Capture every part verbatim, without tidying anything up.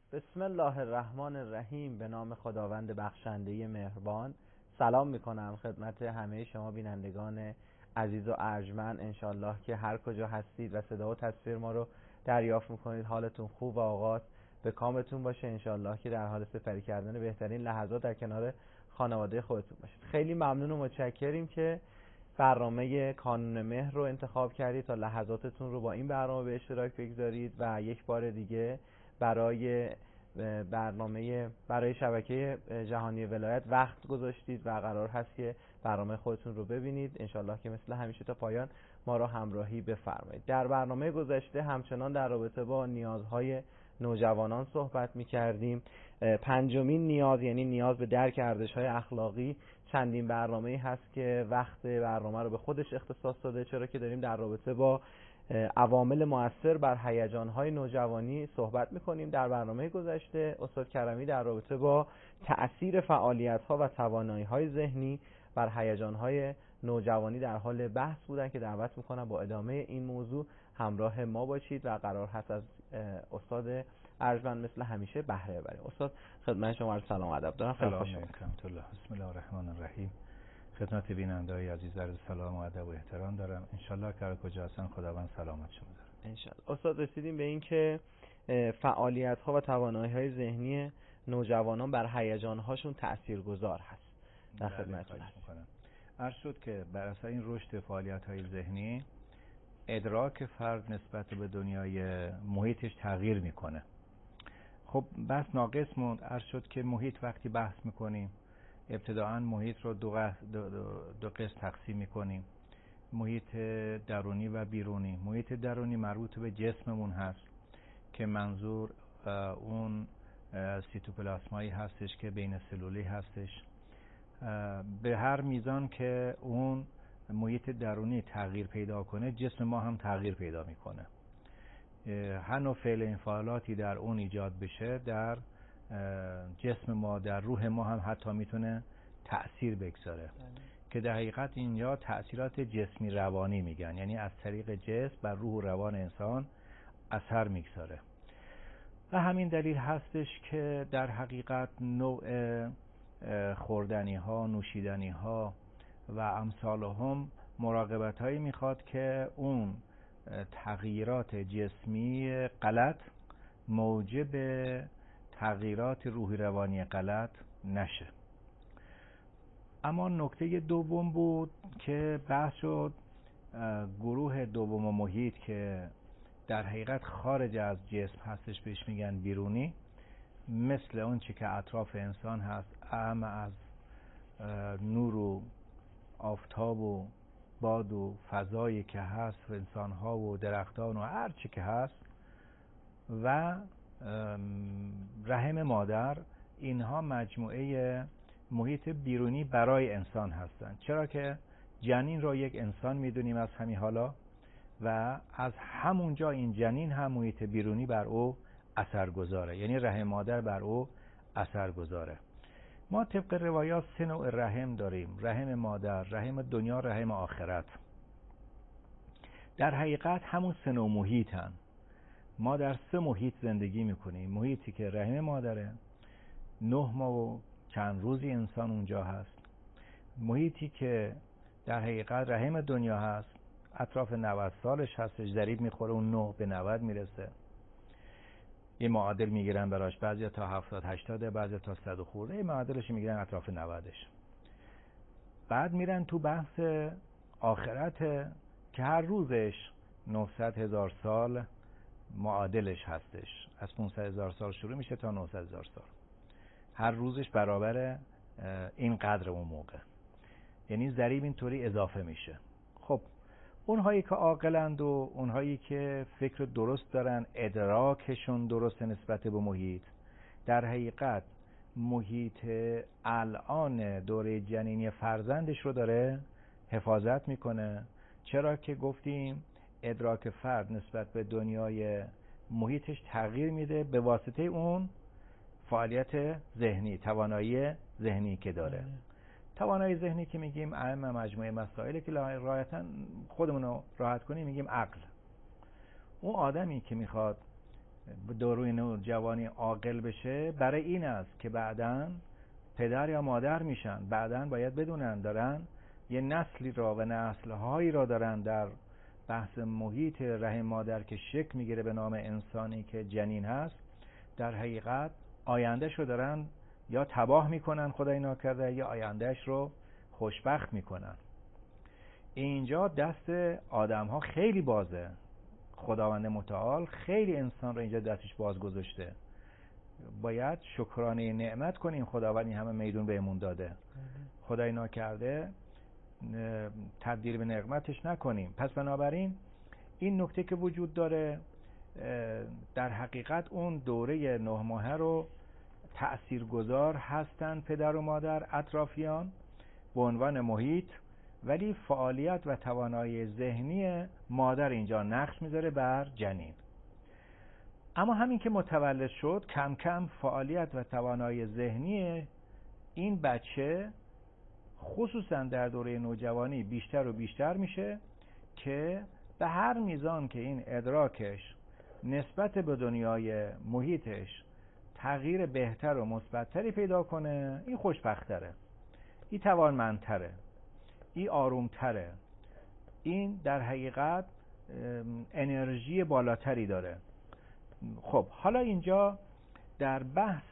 بسم الله الرحمن الرحیم. به نام خداوند بخشنده مهربان. سلام میکنم خدمت همه شما بینندگان عزیز و ارجمند. انشالله که هر کجا هستید و صدا و تصویر ما رو دریافت میکنید حالتون خوب و آغاز به کامتون باشه. انشالله که در حال سپری کردن بهترین لحظات در کنار خانواده خودتون باشید. خیلی ممنون و متشکریم که برنامه کانون مهر رو انتخاب کردید تا لحظاتتون رو با این برنامه به اشتراک بگذارید و یک بار دیگه برای برنامه برای شبکه جهانی ولایت وقت گذاشتید و قرار هست که برنامه خودتون رو ببینید. انشالله که مثل همیشه تا پایان ما را همراهی بفرمایید. در برنامه گذشته همچنان در رابطه با نیازهای نوجوانان صحبت می کردیم. پنجمین نیاز یعنی نیاز به درک ارزش‌های اخلاقی چندین برنامه‌ای هست که وقت برنامه رو به خودش اختصاص داده، چرا که داریم در رابطه با عوامل مؤثر بر هیجان‌های نوجوانی صحبت می‌کنیم. در برنامه گذشته استاد کرمی در رابطه با تأثیر فعالیت‌ها و توانایی‌های ذهنی بر هیجان‌های نوجوانی در حال بحث بودن که دعوت می‌کنم با ادامه این موضوع همراه ما باشید و قرار هست از استاد ارجمند مثل همیشه بهره ببریم. استاد خدمت شما عرض سلام و ادب دارم. خیلی خوش آمدید. بسم الله الرحمن الرحیم. خدمت بیننده‌های عزیز عرض سلام و ادب و احترام دارم. انشالله که هر کجا هستن خداوند سلامت شما داره. انشالله. استاد رسیدیم به این که فعالیت‌ها و توانایی‌های ذهنی نوجوانان بر هیجان‌هاشون تاثیرگذار هست. در خدمتتون هستم. عرض شد که بر اساس این رشد فعالیت‌های ذهنی ادراک فرد نسبت به دنیای محیطش تغییر میکنه. خب بس ناقص موند. عرض شد که محیط وقتی بحث میکنیم ابتداعا محیط رو دو, دو, دو, دو قسم تقسیم میکنیم، محیط درونی و بیرونی. محیط درونی مربوط به جسممون هست که منظور اون سیتوپلاسمایی هستش که بین سلولی هستش. به هر میزان که اون محیط درونی تغییر پیدا کنه جسم ما هم تغییر پیدا میکنه. هر نوع فعل انفعالاتی در اون ایجاد بشه در جسم ما در روح ما هم حتی میتونه تأثیر بگذاره که در حقیقت اینجا تأثیرات جسمی روانی میگن، یعنی از طریق جسم بر روح و روان انسان اثر میگذاره. و همین دلیل هستش که در حقیقت نوع خوردنی ها، نوشیدنی ها و امثال هم مراقبت هایی میخواد که اون تغییرات جسمی غلط موجب تغییرات روحی روانی غلط نشه. اما نکته دوم بود که بحث شد گروه دوم و محیط که در حقیقت خارج از جسم هستش، بهش میگن بیرونی، مثل اون چی که اطراف انسان هست، اهم از نور و آفتاب و باد و فضایی که هست و انسان‌ها و درختان و هر چی که هست و رحم مادر، اینها مجموعه محیط بیرونی برای انسان هستند. چرا که جنین را یک انسان میدونیم از همین حالا و از همونجا این جنین هم محیط بیرونی بر او اثر گذاره، یعنی رحم مادر بر او اثر گذاره. ما طبق روایات سه نوع رحم داریم: رحم مادر، رحم دنیا، رحم آخرت. در حقیقت همون سه نوع محیطن. ما در سه محیط زندگی میکنیم. محیطی که رحم مادره، نه ماه و چند روزی انسان اونجا هست. محیطی که در حقیقت رحم دنیا هست، اطراف نود سالش هستش، ضریب میخوره اون نه به نود میرسه. یه معادل میگیرن براش، بعضی تا هفتاد هشتاد، بعضی تا صد خورده، یه معادلش میگیرن اطراف نودش. بعد میرن تو بحث آخرت که هر روزش نهصد هزار سال معادلش هستش. از پانصد هزار سال شروع میشه تا نهصد هزار سال. هر روزش برابر این قدر اون موقع، یعنی ضریب اینطوری اضافه میشه. خب اونهایی که عاقلند و اونهایی که فکر درست دارن، ادراکشون درست نسبت به محیط، در حقیقت محیط الان دوره جنینی فرزندش رو داره حفاظت میکنه. چرا که گفتیم ادراک فرد نسبت به دنیای محیطش تغییر میده به واسطه اون فعالیت ذهنی، توانایی ذهنی که داره. توانایی ذهنی که میگیم اهم مجموعه مسائلی که رایتا خودمون رو راحت کنیم میگیم عقل. اون آدمی که میخواد داروی نوجوانی عاقل بشه برای این است که بعداً پدر یا مادر میشن، بعداً باید بدونن دارن یه نسلی را و نسل‌هایی را دارن در بحث محیط رحم مادر که شکل میگیره به نام انسانی که جنین هست، در حقیقت آیندهش رو دارن یا تباه میکنن خدای ناکرده یا آیندهش رو خوشبخت میکنن. اینجا دست آدم ها خیلی بازه، خداوند متعال خیلی انسان رو اینجا دستش باز گذاشته، باید شکرانه نعمت کنیم خداوند این همه میدون بهمون داده، خدای ناکرده تبدیل به نعمتش نکنیم. پس بنابراین این نکته که وجود داره، در حقیقت اون دوره نه ماهه رو تأثیرگذار هستن پدر و مادر اطرافیان به عنوان محیط، ولی فعالیت و توانایی ذهنی مادر اینجا نقش میذاره بر جنین. اما همین که متولد شد کم کم فعالیت و توانایی ذهنی این بچه خصوصا در دوره نوجوانی بیشتر و بیشتر میشه که به هر میزان که این ادراکش نسبت به دنیای محیطش تغییر بهتر و مثبت‌تری پیدا کنه، این خوشبخت‌تره، این توانمندتره، این آرومتره، این در حقیقت انرژی بالاتری داره. خب حالا اینجا در بحث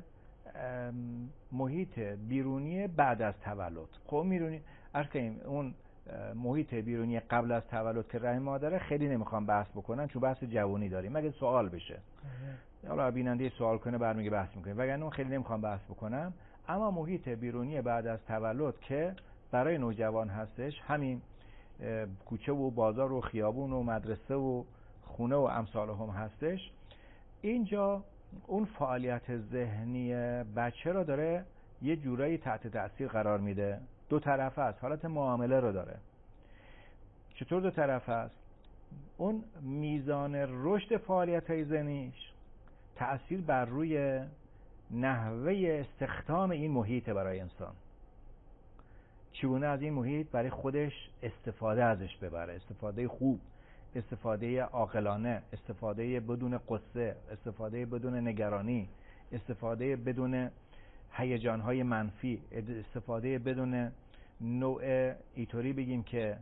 محیط بیرونی بعد از تولد، خب میرونی عرض کنیم اون محیط بیرونی قبل از تولد که رحم مادره خیلی نمیخوام بحث بکنن چون بحث جوانی داریم، مگه سوال بشه حالا بیننده سوال کنه برمیگه بحث میکنیم، وگرنه اون خیلی نمیخوام بحث بکنم. اما محیط بیرونی بعد از تولد که برای نوجوان هستش، همین کوچه و بازار و خیابون و مدرسه و خونه و امثال هم هستش، اینجا اون فعالیت ذهنی بچه رو داره یه جورایی تحت تأثیر قرار میده. دو طرفه است، حالت معامله رو داره. چطور دو طرفه است؟ اون میزان رشد فعالیت های ذهنیش تأثیر بر روی نحوه استخدام این محیط برای انسان، چگونه از این محیط برای خودش استفاده ازش ببره، استفاده خوب، استفاده عاقلانه، استفاده بدون قصه، استفاده بدون نگرانی، استفاده بدون هیجان‌های منفی، استفاده بدون نوع اینطوری بگیم که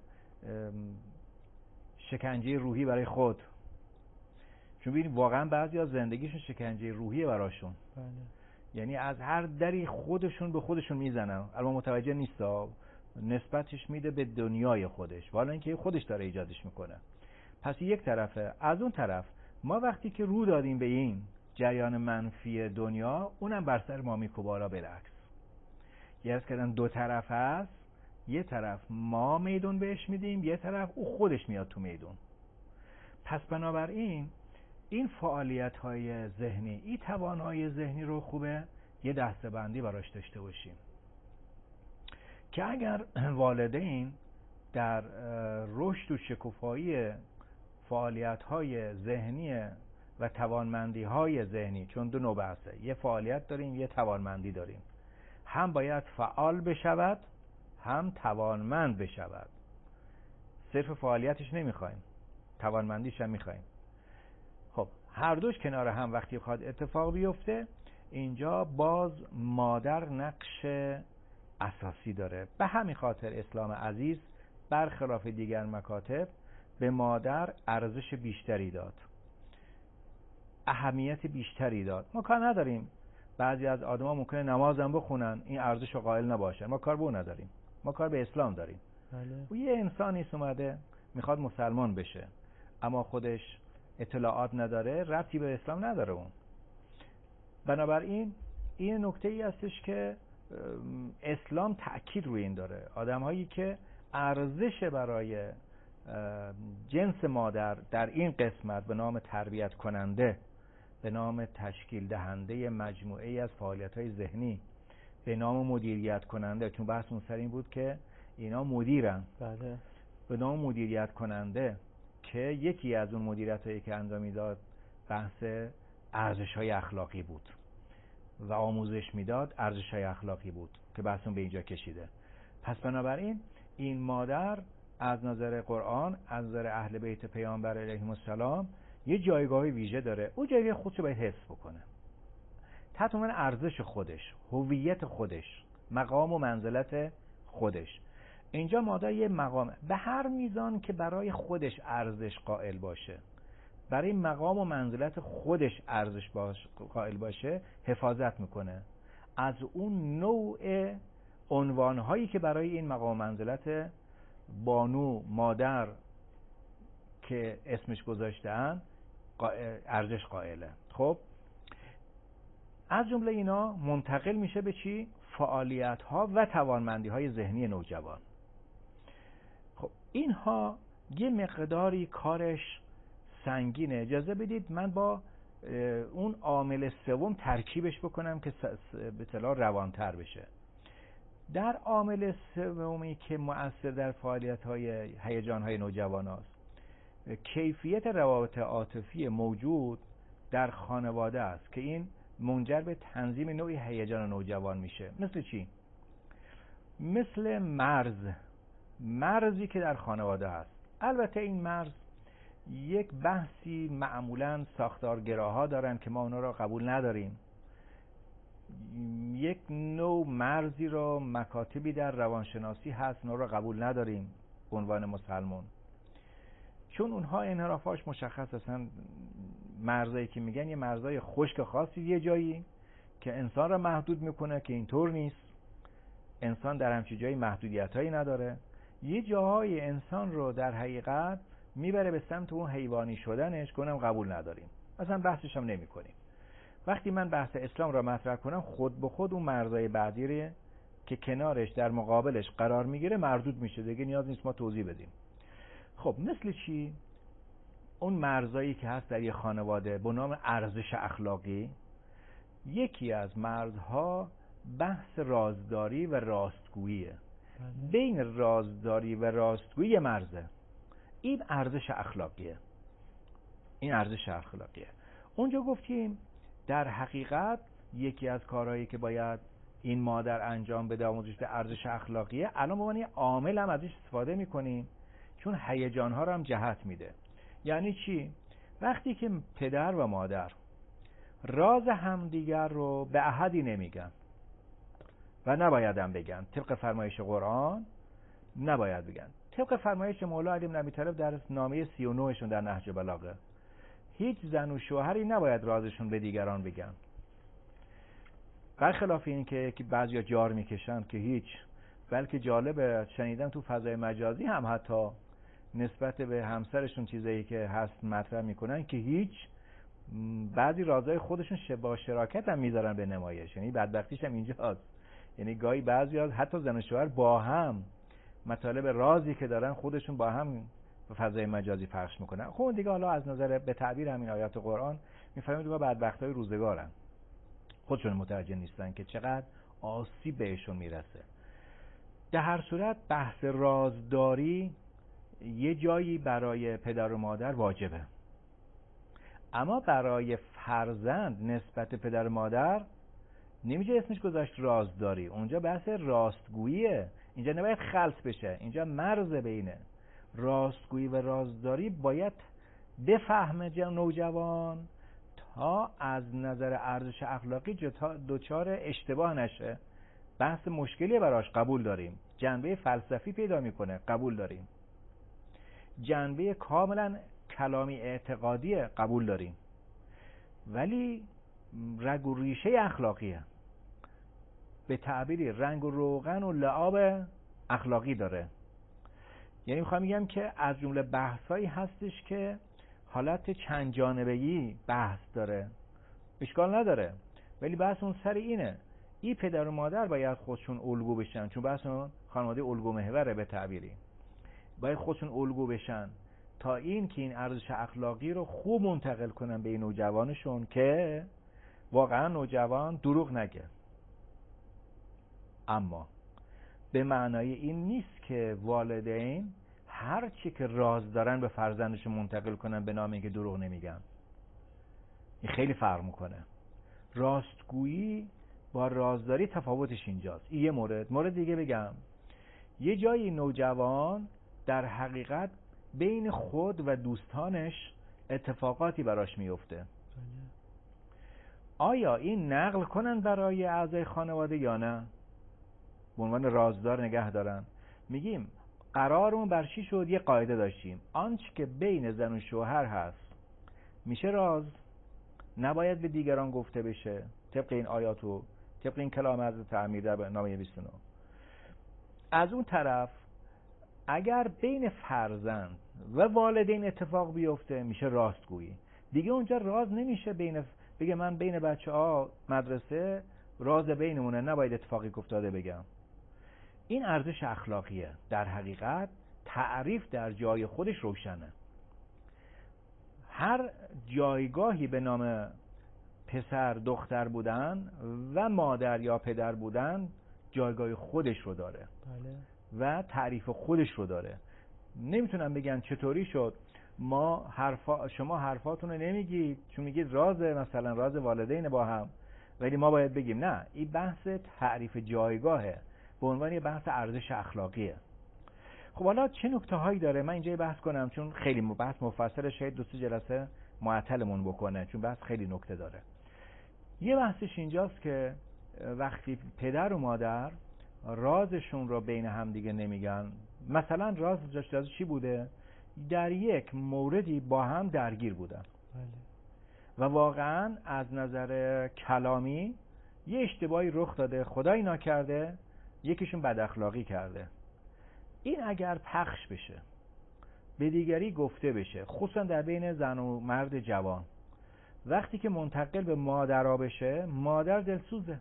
شکنجه روحی برای خود. چون ببینید واقعا بعضیا زندگیشون شکنجه روحیه براشون. بله. یعنی از هر دری خودشون به خودشون میزنن، الان متوجه نیستا، نسبتش میده به دنیای خودش، والا اینکه خودش داره ایجادش میکنه. پس یک طرفه. از اون طرف ما وقتی که رو دادیم به این جریان منفی دنیا، اونم بر سر ما میکوبالا بالعکس. یه از کردن دو طرف هست، یه طرف ما میدون بهش میدیم، یه طرف او خودش میاد تو میدون. پس بنابراین این فعالیت های ذهنی، این توانایی ذهنی رو خوبه یه دسته‌بندی براش داشته باشیم که اگر والدین در رشد و شکوفایی فعالیت های ذهنی و توانمندی های ذهنی، چون دو نوع بحثه، یه فعالیت داریم یه توانمندی داریم، هم باید فعال بشود هم توانمند بشود. صرف فعالیتش نمیخوایم، توانمندیش هم میخوایم. خب هر دوش کنار هم وقتی بخواد اتفاق بیفته، اینجا باز مادر نقش اساسی داره. به همین خاطر اسلام عزیز برخلاف دیگر مکاتب به مادر ارزش بیشتری داد، اهمیت بیشتری داد. ما کار نداریم بعضی از آدما ممکنه نمازم بخونن این ارزش رو قائل نباشن، ما کار به اون نداریم، ما کار به اسلام داریم. بله. و یه انسانی اومده میخواد مسلمان بشه اما خودش اطلاعات نداره، ربطی به اسلام نداره اون. بنابراین این نکته ای هستش که اسلام تأکید روی این داره، آدم هایی که ارزش برای جنس مادر در این قسمت به نام تربیت کننده، به نام تشکیل دهنده مجموعه ای از فعالیت های ذهنی، به نام مدیریت کننده، چون بحثمون سر این بود که اینا مدیرن. بله. به نام مدیریت کننده که یکی از اون مدیریت هایی که انجام میداد بحث ارزش های اخلاقی بود و آموزش میداد ارزش های اخلاقی بود که بحثمون به اینجا کشیده. پس بنابراین این مادر از نظر قرآن، از نظر اهل بیت پیامبر علیهم السلام یه جایگاه ویژه داره، اون جایگاه خودشو باید حفظ بکنه تحت عنوان ارزش خودش، هویت خودش، مقام و منزلت خودش. اینجا مادر یه مقام به هر میزان که برای خودش ارزش قائل باشه، برای مقام و منزلت خودش ارزش باش قائل باشه حفاظت میکنه از اون نوع عنوانهایی که برای این مقام و منزلت بانو، مادر که اسمش گذاشتن ارزش قائله. خب از جمله اینا منتقل میشه به چی؟ فعالیت ها و توانمندی های ذهنی نوجوان. خب اینها یه مقداری کارش سنگینه. اجازه بدید من با اون عامل سوم ترکیبش بکنم که به اصطلاح روانتر بشه. در عامل سومی که مؤثر در فعالیت های هیجان های نوجوان هست، کیفیت روابط عاطفی موجود در خانواده است که این منجر به تنظیم نوعی هیجان نوجوان میشه. مثل چی؟ مثل مرز مرزی که در خانواده هست. البته این مرز یک بحثی معمولاً ساختارگراها دارن که ما اونا را قبول نداریم. یک نوع مرزی را مکاتبی در روانشناسی هست، اونا را قبول نداریم به عنوان مسلمان، چون اونها انحرافاش مشخص هستن. مرزایی که میگن یه مرزای خشک خاصی یه جایی که انسان را محدود میکنه که اینطور نیست. انسان در همچین جایی محدودیتایی نداره. یه جاهای انسان رو در حقیقت میبره به سمت اون حیوانی شدنش که اونم قبول نداریم، اصلا بحثش هم نمی کنیم. وقتی من بحث اسلام را مطرح کنم خود به خود اون مرزای بعدی رو که کنارش در مقابلش قرار میگیره مردود میشه، دیگه نیاز نیست ما توضیح بدیم. خب مثل چی؟ اون مرزایی که هست در یه خانواده به نام ارزش اخلاقی، یکی از مرزها بحث رازداری و راستگوییه. بین رازداری و راستگویی مرزه، این ارزش اخلاقیه. این ارزش اخلاقیه. اونجا گفتیم در حقیقت یکی از کارهایی که باید این مادر انجام بده آموزش ارزش اخلاقیه، الان به عنوان عامل هم ازش استفاده میکنیم چون هیجان‌ها رو هم جهت میده. یعنی چی؟ وقتی که پدر و مادر راز همدیگر رو به احدی نمیگن و نباید هم بگن، طبق فرمایش قرآن نباید بگن، طبق فرمایش مولا علی بن ابی طالب در نامه سی و نه شون در نهج بلاغه، هیچ زن و شوهری نباید رازشون به دیگران بگن. برخلاف این که بعضیا جار میکشن که هیچ، بلکه جالبه شنیدم تو فضای مجازی هم حتی نسبت به همسرشون چیزایی که هست مطرح میکنن که هیچ، بعضی رازهای خودشون با شراکت هم میذارن به نمایش. یعنی بدبختیش هم اینجاست، یعنی گاهی بعضیا حتی زن و شوهر با هم مطالب رازی که دارن خودشون با هم به فضای مجازی پخش میکنن. خب دیگه حالا از نظر به تعبیر همین آیات قرآن میفهمید که بدبختای روزگارن، خودشون متوجه نیستن که چقدر آسیب بهشون میرسه. در هر صورت بحث رازداری یه جایی برای پدر و مادر واجبه، اما برای فرزند نسبت پدر و مادر نمیشه اسمش گذاشت رازداری. اونجا بحث راستگوییه، اینجا نباید خلط بشه، اینجا مرز بینه راستگویی و رازداری. باید بفهمه نوجوان تا از نظر ارزش اخلاقی دوچار اشتباه نشه. بحث مشکلی براش قبول داریم، جنبه فلسفی پیدا میکنه قبول داریم، جنبه کاملا کلامی اعتقادی قبول داریم، ولی رگ و ریشه اخلاقیه، به تعبیری رنگ و روغن و لعاب اخلاقی داره. یعنی میخوام میگم که از جمله بحثایی هستش که حالت چند جانبه‌ای بحث داره، اشکال نداره، ولی بحث اون سر اینه این پدر و مادر باید خودشون الگو بشن، چون بحث اون خانواده الگو محوره به تعبیری، باید خودشون الگو بشن تا این که این ارزش اخلاقی رو خوب منتقل کنن به این نوجوانشون که واقعا نوجوان دروغ نگه. اما به معنای این نیست که والدین هر چی که راز دارن به فرزندشون منتقل کنن به نام اینکه دروغ نمیگن. این خیلی فرق میکنه. راستگویی با رازداری تفاوتش اینجاست. این یه مورد. مورد دیگه بگم، یه جایی نوجوان در حقیقت بین خود و دوستانش اتفاقاتی براش میفته. آیا این نقل کنن برای اعضای خانواده یا نه؟ به عنوان رازدار نگه دارن. میگیم قرارمون بر چی شد؟ یه قاعده داشتیم، آنچه که بین زن و شوهر هست میشه راز، نباید به دیگران گفته بشه، طبق این آیات و طبق این کلام حضرت امیر در نامه بیست و نه. از اون طرف اگر بین فرزند و والدین اتفاق بیفته میشه راستگویی. دیگه اونجا راز نمیشه بین بگه من بین بچه ها مدرسه راز بینمونه، نباید اتفاقی افتاده بگم. این ارزش اخلاقیه. در حقیقت تعریف در جای خودش روشنه. هر جایگاهی به نام پسر دختر بودن و مادر یا پدر بودن جایگاه خودش رو داره. بله. و تعریف خودش رو داره. نمیتونن بگن چطوری شد ما حرفا شما حرفاتون رو نمیگید چون میگید راز، مثلا راز والدین با هم، ولی ما باید بگیم. نه، این بحث تعریف جایگاهه، به عنوان یه بحث ارزش اخلاقیه. خب حالا چه نکته هایی داره؟ من اینجا بحث کنم چون خیلی بحث مفصل، شاید دو سه جلسه معطلمون بکنه چون بحث خیلی نکته داره. یه بحثش اینجاست که وقتی پدر و مادر رازشون رو بین هم دیگه نمیگن، مثلا راز راز چی بوده؟ در یک موردی با هم درگیر بودن. بله. و واقعا از نظر کلامی یه اشتباهی رخ داده، خدایی ناکرده یکیشون بد اخلاقی کرده. این اگر پخش بشه، به دیگری گفته بشه، خصوصا در بین زن و مرد جوان، وقتی که منتقل به مادرها بشه، مادر دلسوزه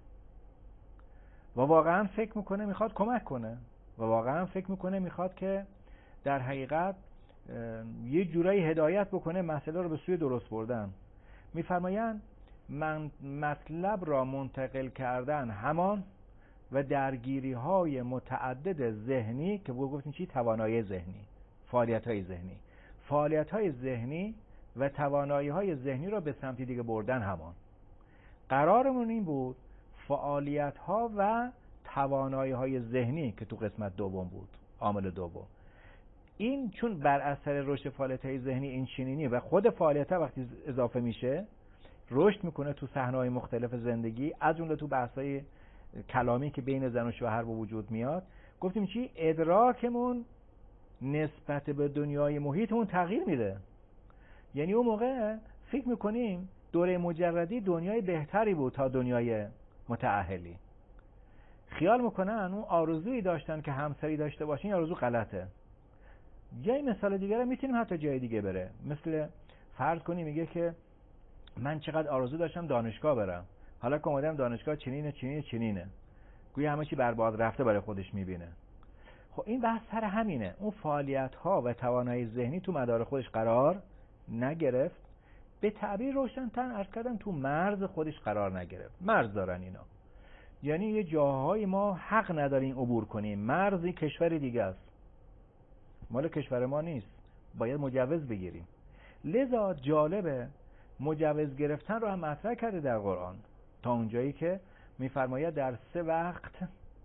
و واقعا فکر میکنه میخواد کمک کنه و واقعا فکر میکنه میخواد که در حقیقت یه جورایی هدایت بکنه مسئله رو به سوی درست بردن. میفرمایند من مطلب را منتقل کردن همان و درگیری های متعدد ذهنی که بگو گفتیم چی؟ توانایی ذهنی، فعالیت های ذهنی فعالیت های ذهنی و توانایی های ذهنی را به سمتی دیگه بردن همان. قرارمون این بود فعالیت ها و توانایی های ذهنی که تو قسمت دوم بود، عامل دوم، این چون بر اثر رشد فعالیت های ذهنی این چنینی و خود فعالیت ها وقتی اضافه میشه رشد میکنه تو صحنه‌های مختلف زندگی، از جمله تو بحث‌های کلامی که بین زن و شوهر به وجود میاد، گفتیم چی؟ ادراکمون نسبت به دنیای محیطمون تغییر میده. یعنی اون موقع فکر میکنیم دوره مجردی دنیای بهتری بود تا دنیای متأهلی. خیال میکنن اون آرزویی داشتن که همسری داشته باشین، این آرزو غلطه. یه مثال دیگه رو میتونیم حتی جای دیگه بره، مثل فرض کنیم میگه که من چقدر آرزو داشتم دانشگاه برم، حالا که اومدم دانشگاه چنینه چنینه چنینه، گویا همه چی برباد رفته برای خودش میبینه. خب این بحث سر همینه، اون فعالیت ها و توانایی ذهنی تو مدار خودش قرار نگرفت، به تعبیر روشن‌تر عرض کردم تو مرز خودش قرار نگرفت. مرز دارن اینا، یعنی یه جاهای ما حق نداریم عبور کنیم، مرزی کشور دیگه است، مال کشور ما نیست، باید مجوز بگیریم. لذا جالبه مجوز گرفتن رو هم مطرح کرده در قرآن، تا اونجایی که میفرماید در سه وقت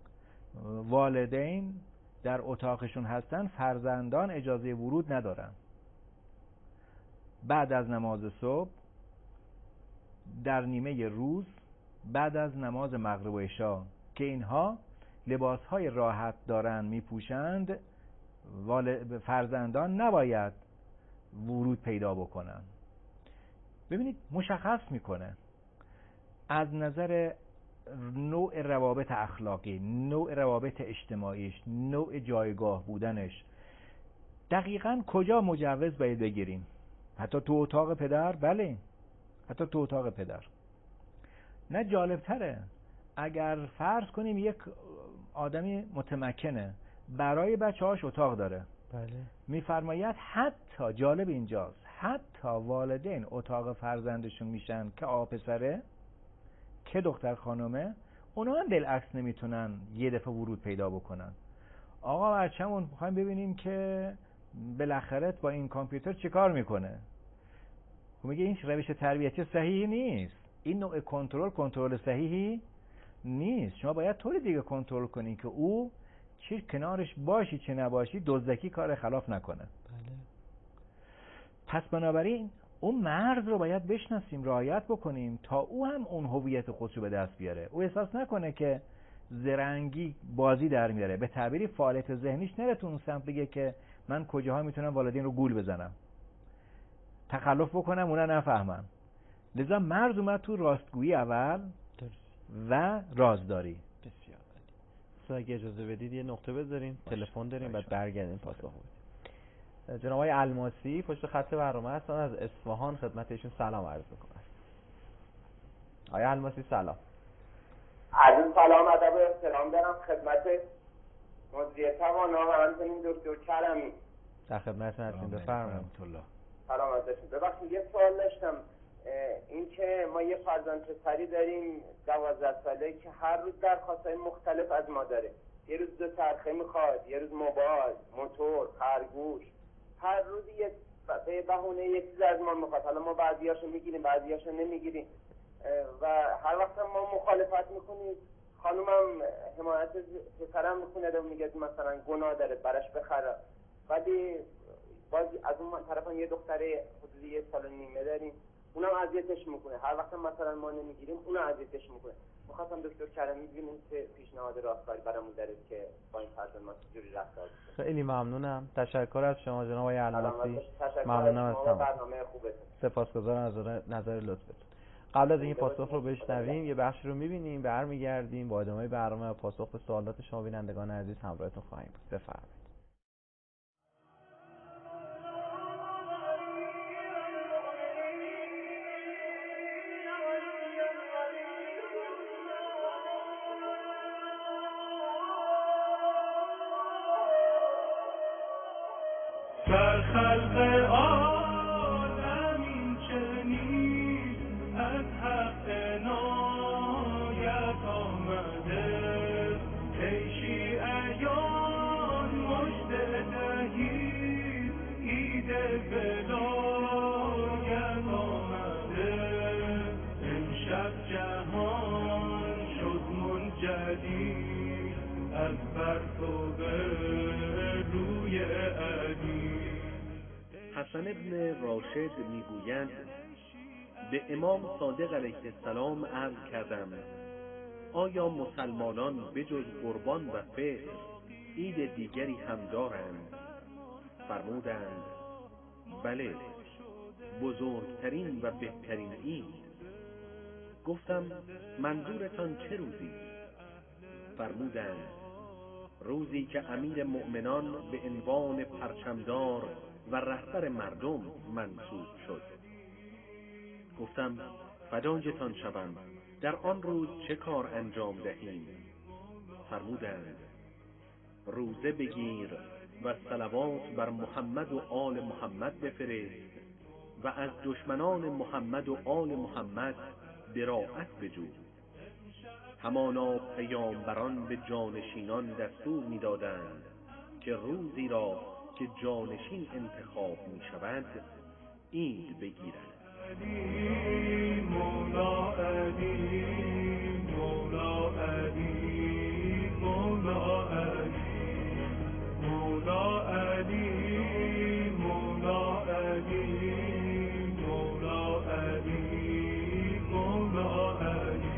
والدین در اتاقشون هستن، فرزندان اجازه ورود ندارن: بعد از نماز صبح، در نیمه روز، بعد از نماز مغرب و عشا، که اینها لباسهای راحت دارن میپوشند، فرزندان نباید ورود پیدا بکنن. ببینید مشخص میکنه از نظر نوع روابط اخلاقی، نوع روابط اجتماعیش، نوع جایگاه بودنش، دقیقاً کجا مجوز باید بگیریم. حتی تو اتاق پدر، بله، حتی تو اتاق پدر. نه جالب تره اگر فرض کنیم یک آدمی متمکنه برای بچه هاش اتاق داره، بله، میفرماید حتی جالب اینجاست، حتی والدین اتاق فرزندشون میشن که آ پسره که دختر خانومه، اونا هم بالعکس نمیتونن یه دفعه ورود پیدا بکنن. آقا بچه‌مون میخوایم ببینیم که بالاخره با این کامپیوتر چه کار میکنه. خب میگه این روش تربیتی صحیحی نیست، این نوع کنترل کنترل صحیحی نیست. شما باید طوری دیگه کنترل کنین که او چه کنارش باشی چه نباشی دزدکی کار خلاف نکنه. بله. پس بنابراین اون مرز رو باید بشناسیم، رعایت بکنیم تا او هم اون هویت خودش رو به دست بیاره. او احساس نکنه که زرنگی بازی در میاره، به تعبیری فعالیت ذهنیش نره تو اون سمت بگه که من کجاها میتونم والدین رو گول بزنم، تخلف بکنم اونا نفهمن. لذا مرز اومد تو راستگویی اول و رازداری. بسیار عالی. اگه اجازه بدید یه نقطه بذاریم، تلفن داریم بعد برگردیم پاسخ بدیم. جناب آقای الماسی پشت خط برنامه هستن از اصفهان، خدمت ایشون سلام عرض می‌کنم. آقای الماسی سلام. عرض سلام ادب و احترام دارم خدمت مدیر توانا و همچنین دکتر کرمی. در خدمتتون هستیم، بفرمایید. سلام ازتون. ببخشید یه سوال داشتم، این که ما یه فرزند پسری داریم دوازده ساله که هر روز درخواست‌های مختلف از ما داره. یه روز دو چرخه میخواد، یه روز موبایل، موتور، خرگوش، هر روز یه به بهونه یک چیز از ما میخواد. حالا ما بعضیاشو میگیریم بعضیاشو نمیگیریم و هر وقت ما مخالفت میکنیم خانومم حمایت پسرم میکنه و میگه مثلا گناه داره براش بخره، ولی باز از اون طرف هم یه دختره حدود یه سال و نیمه داریم، اونم اذیتش میکنه. هر وقت مثلا ما نمیگیریم اونم اذیتش میکنه. می‌خواستم دکتر کرمی ببینیم که پیشنهاد راهکاری برامون داره که با این فرزند ما چجوری رفتار کنیم. خیلی ممنونم. تشکر از شما جناب آقای الماسی. ممنونم از شما. برنامه خوبتون. سپاسگزارم از نظر لطفتون. قبل از اینکه پاسخ رو بشنویم یه بخش رو می‌بینیم، برمیگردیم با ادامه برنامه و پاسخ به سوالات شما بینندگان عزیز همراهتون خواهیم بود. بفرمایید. در خلق عالم این چنین از حق عنایت آمده، ای شیعیان مجتهدید عید ولایت آمده، امشب جهان شد منجلی از پرتو روی علی. حسن ابن راشد میگوید به امام صادق علیه السلام عرض کردم آیا مسلمانان بجز قربان و فطر عید دیگری هم دارند؟ فرمودند بله، بزرگترین و بهترین عید. گفتم منظورتان چه روزی؟ فرمودند روزی که امیر مؤمنان به عنوان پرچمدار و رهبر مردم منصوب شد. گفتم فدایتان شوم، در آن روز چه کار انجام دهیم؟ فرمودند روزه بگیر و صلوات بر محمد و آل محمد بفرست و از دشمنان محمد و آل محمد براءت بجو. همانا پیامبران به جانشینان دستور می‌دادند که روزی را که جانشین انتخاب می‌شود عید بگیرند. علی مولا علی مولا علی مولا علی مولا علی مولا علی مولا علی مولا علی.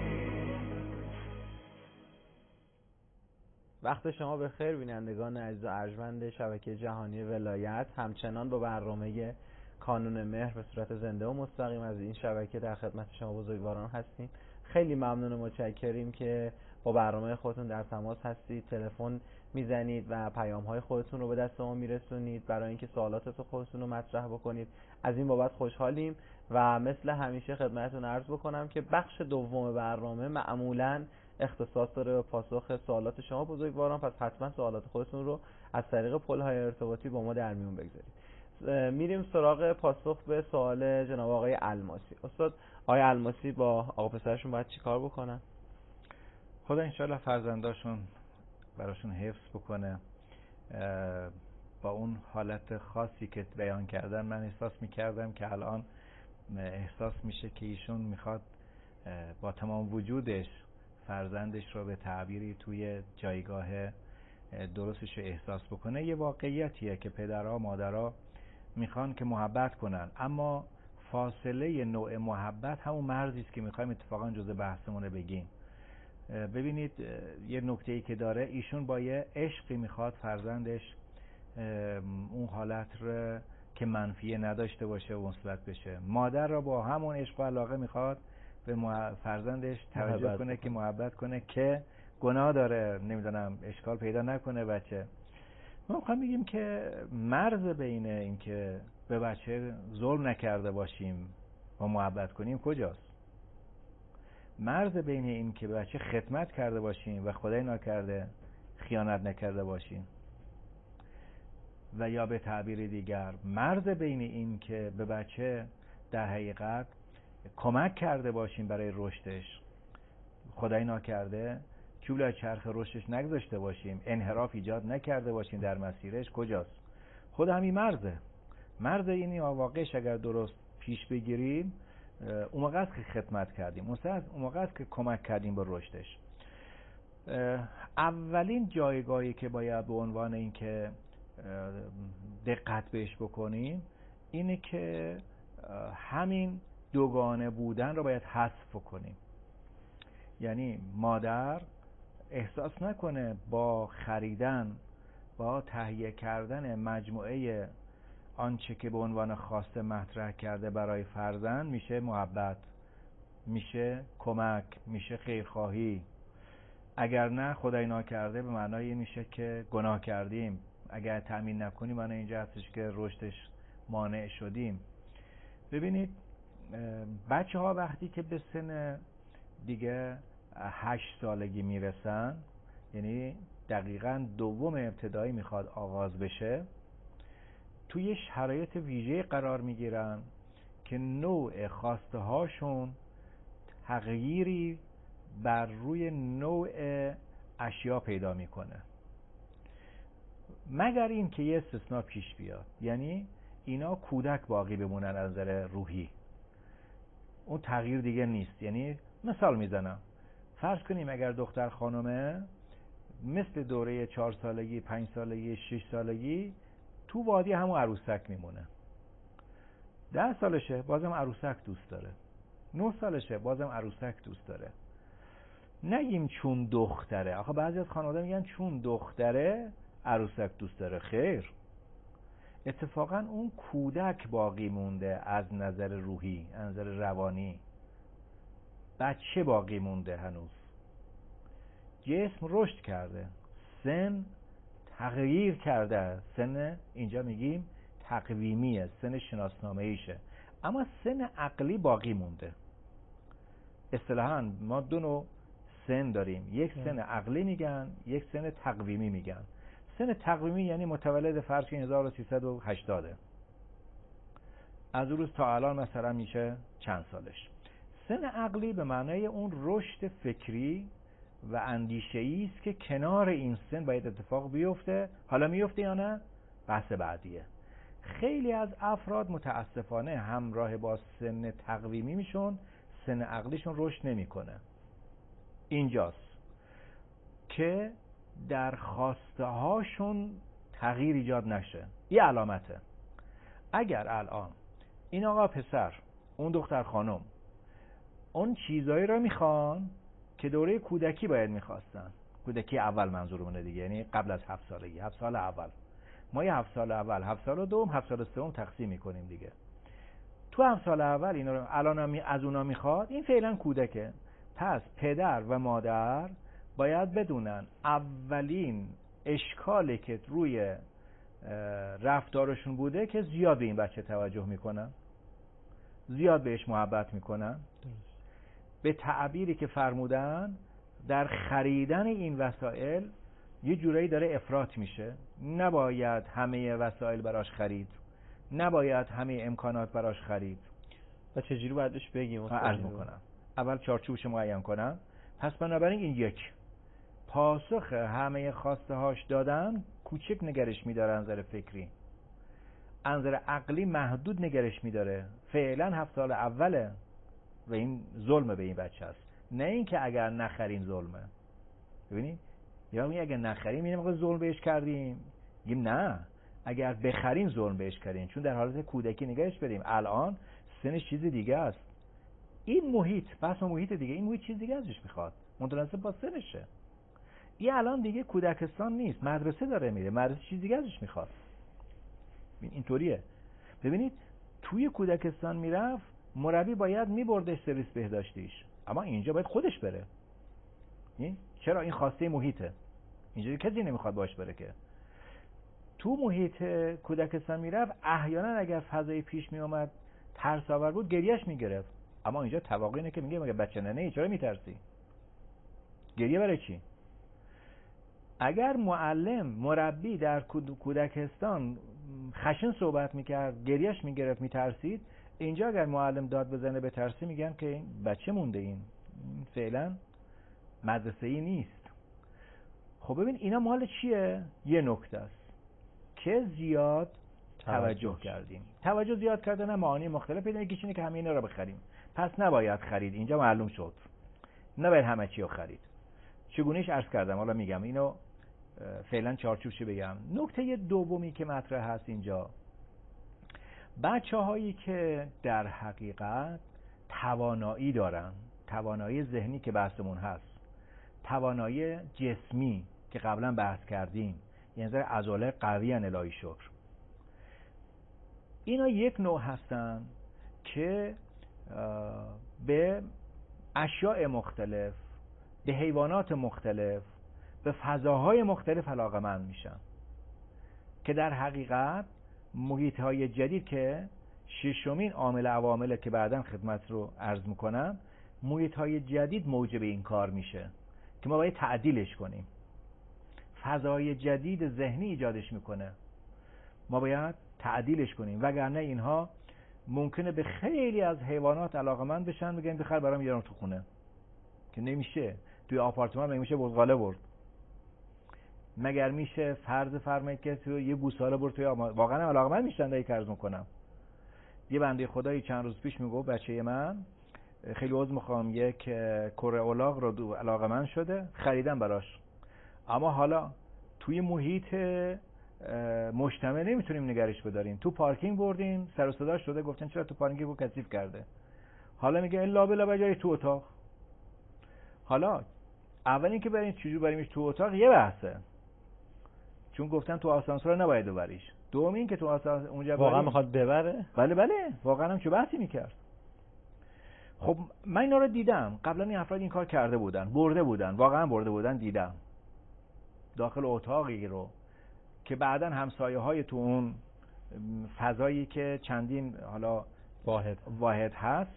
وقت شما به خیر بینندگان عزیز و ارجمند شبکه جهانی ولایت. همچنان با برنامه کانون مهر به صورت زنده و مستقیم از این شبکه در خدمت شما بزرگواران هستیم. خیلی ممنون و متشکریم که با برنامه خودتون در تماس هستید، تلفن میزنید و پیام‌های خودتون رو به دست ما میرسونید برای اینکه سوالاتتون خودتون رو مطرح بکنید. از این بابت خوشحالیم و مثل همیشه خدمتتون عرض بکنم که بخش دوم برنامه معمولاً اختصاص داره به پاسخ سوالات شما بزرگواران، پس حتما سوالات خودتون رو از طریق پل‌های ارتباطی با ما در میون بگذارید. میریم سراغ پاسخ به سوال جناب آقای الماسی. استاد، آقای الماسی با آقا پسرشون باید چیکار بکنن؟ خدا انشالله فرزنداشون براشون حفظ بکنه. با اون حالت خاصی که بیان کردن من احساس میکردم که الان احساس میشه که ایشون میخواد با تمام وجودش فرزندش رو به تعبیری توی جایگاه درستش رو احساس بکنه. یه واقعیتیه که پدرها مادرها میخوان که محبت کنن، اما فاصله نوع محبت همون مرزی است که میخوایم اتفاقا جزء بحثمون بگیم. ببینید یه نکته‌ای که داره، ایشون با یه عشقی میخواد فرزندش اون حالت رو که منفیه نداشته باشه و مثبت بشه. مادر را با همون عشق و علاقه میخواد به فرزندش توجه کنه که محبت کنه که گناه داره، نمیدونم اشکال پیدا نکنه بچه. ما میخوام بگیم که مرز بین این که به بچه ظلم نکرده باشیم و محبت کنیم کجاست؟ مرز بین این که به بچه خدمت کرده باشیم و خدای نکرده خیانت نکرده باشیم، و یا به تعبیر دیگر مرز بین این که به بچه در حقیقت کمک کرده باشیم برای رشدش، خدای نکرده چوب چرخ رشدش نگذاشته باشیم، انحراف ایجاد نکرده باشیم در مسیرش، کجاست؟ خود همین مرزه. مرز اینی واقعش اگر درست پیش بگیریم، اون موقع است که خدمت کردیم، اون موقع است که کمک کردیم به رشدش. اولین جایگاهی که باید به عنوان این که دقت بهش بکنیم اینه که همین دوگانه بودن رو باید حذف کنیم. یعنی مادر احساس نکنه با خریدن، با تهیه کردن مجموعه آنچه که به عنوان خواسته مطرح کرده برای فرزند میشه محبت، میشه کمک، میشه خیرخواهی. اگر نه خدای ناکرده به معنای این میشه که گناه کردیم. اگر تأمین نکنیم معنی اینجا هستش که رشدش مانع شدیم. ببینید بچه ها وقتی که به سن دیگه هشت سالگی میرسن، یعنی دقیقاً دوم ابتدایی میخواد آغاز بشه، توی شرایط ویژه قرار میگیرن که نوع خواسته هاشون تغییری بر روی نوع اشیا پیدا میکنه، مگر این که یه استثناء پیش بیاد. یعنی اینا کودک باقی بمونن از نظر روحی، اون تغییر دیگه نیست. یعنی مثال میزنم، فرض کنیم اگر دختر خانمه مثل دوره چهار سالگی، پنج سالگی، شش سالگی تو وادی همون عروسک میمونه، ده سالشه بازم عروسک دوست داره، نه سالشه بازم عروسک دوست داره. نگیم چون دختره، آخه بعضی از خانواده میگن چون دختره عروسک دوست داره. خیر، اتفاقا اون کودک باقی مونده از نظر روحی، از نظر روانی، بچه باقی مونده هنوز. جسم رشد کرده، سن تغییر کرده، سن اینجا میگیم تقویمیه، سن شناسنامه ایشه، اما سن عقلی باقی مونده. اصطلاحاً ما دو نوع سن داریم، یک سن عقلی میگن، یک سن تقویمی میگن. سن تقویمی یعنی متولد فرض کنید هزار و سیصد و هشتاد، از اون روز تا الان مثلا میشه چند سالش. سن عقلی به معنای اون رشد فکری و اندیشه‌ای است که کنار این سن باید اتفاق بیفته. حالا میفته یا نه؟ بحث بعدیه. خیلی از افراد متاسفانه همراه با سن تقویمی میشون، سن عقلیشون رشد نمیکنه. اینجاست که در خواسته هاشون تغییر ایجاد نشه. یه علامته. اگر الان این آقا پسر، اون دختر خانم اون چیزایی رو میخوان که دوره کودکی باید میخواستن، کودکی اول منظورمونه دیگه، یعنی قبل از هفت سالگی، هفت سال اول. ما یه هفت سال اول، هفت سال دوم، هفت سال سوم تقسیم میکنیم دیگه. تو هفت سال اول اینا رو الان از اونا میخواد، این فعلا کودکه. پس پدر و مادر باید بدونن اولین اشکالی که روی رفتارشون بوده که زیاد به این بچه توجه میکنن، زیاد بهش محبت میکنن. به تعبیری که فرمودن در خریدن این وسایل یه جورایی داره افراط میشه. نباید همه وسایل براش خرید، نباید همه امکانات براش خرید. و چجوری باید بهش بگیم؟ عرض میکنم اول چارچوبش معین کنم. پس بنابراین این یک پاسخ همه خواسته هاش دادن، کوچک نگرش میداره، انظر فکری، انظر عقلی محدود نگرش میداره. فعلا هفت سال اوله و این ظلمه به این بچه است، نه این که اگر نخریم ظلمه. ببینید یا می اگر نخریم این موقع ظلم بهش کردیم، میگیم نه اگر بخریم ظلم بهش کردیم، چون در حالت کودکی نگرش بدیم. الان سنش چیز دیگه است. این محیط، بس محیط دیگه، این محیط چیز دیگه ازش میخواد، متناسب با سنشه. این الان دیگه کودکستان نیست، مدرسه داره میره، مدرسه چیز دیگه ازش میخواد. اینطوریه. ببینید توی کودکستان میرفت، مربی باید میبردش سرویس بهداشتیش، اما اینجا باید خودش بره. این چرا؟ این خواسته محیطه، اینجوری کسی نمیخواد باش بره. که تو محیط کودکستان میرفت، احیانا اگر فضای پیش میومد ترس آور بود گریهش میگرفت، اما اینجا تواقع اینه که میگه مگه بچه ننه چرا میترسی؟ گریه برای چی؟ اگر معلم مربی در کودکستان خشن صحبت میکرد، گریهش میگرفت، میترسید، اینجا اگر معلم داد بزنه به ترسی میگن که این بچه مونده، این فعلا مدرسه ای نیست. خب ببین اینا مال چیه؟ یه نکته است که زیاد توجه, توجه کردیم. توجه زیاد کردن معانی مختلف پیدا. یکیش اینه که همه اینا رو بخریم، پس نباید خرید. اینجا معلوم شد نباید همه چی رو خرید. چگونهش عرض کردم، حالا میگم اینو فعلا چارچوبش بگم. نکته دومی که مطرح هست اینجا، بچه هایی که در حقیقت توانایی دارن، توانایی ذهنی که بحثمون هست، توانایی جسمی که قبلا بحث کردیم، یعنی در عضله قوی ان الهی شکر، اینا یک نوع هستن که به اشیاء مختلف، به حیوانات مختلف، به فضاهای مختلف علاقه‌مند میشن، که در حقیقت محیط‌های جدید که ششمین عامل عوامل که بعداً خدمت رو عرض میکنم، محیط‌های جدید موجب این کار میشه که ما باید تعدیلش کنیم. فضای جدید ذهنی ایجادش میکنه، ما باید تعدیلش کنیم، وگرنه اینها ممکنه به خیلی از حیوانات علاقه‌مند بشن، بگن بخر برام بیارم تو خونه، که نمیشه. توی آپارتمان نمیشه بزغاله برد، مگر میشه فرض فرمایید که تو یه گوساله برد توی آما... واقعا علاقه‌مند میشن. دیگه عرض میکنم یه بنده خدایی چند روز پیش میگه بچه من خیلی عذر میخوام یک کره الاغ رو علاقه‌مند شده، خریدم براش، اما حالا توی محیط مجتمع نمیتونیم نگرش بداریم. تو پارکینگ بردیم، سر و صدا شده، گفتن چرا تو پارکینگ رو کثیف کرده. حالا میگه الا بلا بجای تو اتاق. حالا اول اینکه بریم چجوری بریمش تو اتاق یه بحثه، چون گفتن تو آسانسور نباید ببریش. دوم این که تو آسانسور اونجا واقعا میخواد ببره؟ بله بله واقعا هم چه بحثی میکرد. خب من اینا رو دیدم، قبلا این افراد این کار کرده بودن، برده بودن، واقعا برده بودن، دیدم داخل اتاقی رو که بعداً همسایه های تو اون فضایی که چندین حالا واحد واحد هست